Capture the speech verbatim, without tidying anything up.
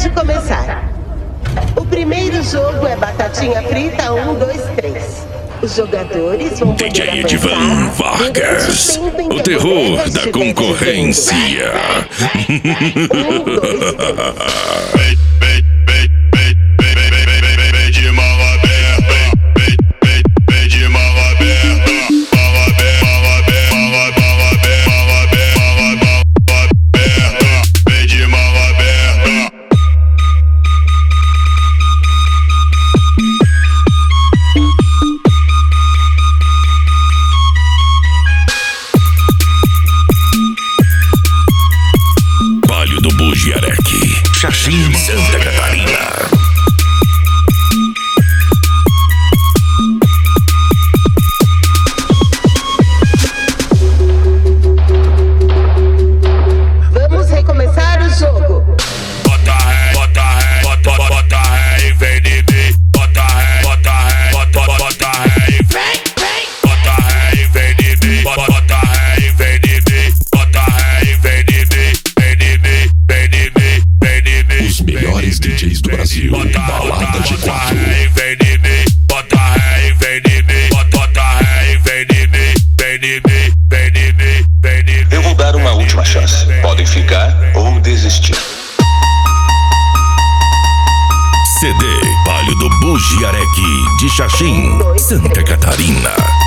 Pode começar. O primeiro jogo é batatinha frita um, dois, três. Os jogadores vão poder D J avançar Edvan durante Vargas, o tempo em que o a terror boneca da estiver concorrência. Um, dois, três. Palio do Bugiareque, Xaxim, Santa Catarina. Vamos recomeçar o jogo. Bota ré, bota ré, bota, bota ré e vem de mim. Bota ré, bota ré, bota, bota ré e vem, vem. Bota ré e vem de mim. Bota, bota ré e vem de mim. Bota ré e vem de mim. Vem de mim, vem de mim, vem de mim. Os melhores D Js do Brasil. Balada G quatro. Bota ré e vem de mim. Bota ré e vem de mim. Bota, bota ré e vem de mim. Vem de mim, vem de mim, vem de mim. Eu vou dar uma última chance. Podem ficar ou desistir. C D Palio do Bugiareque de Xaxim, Santa Catarina.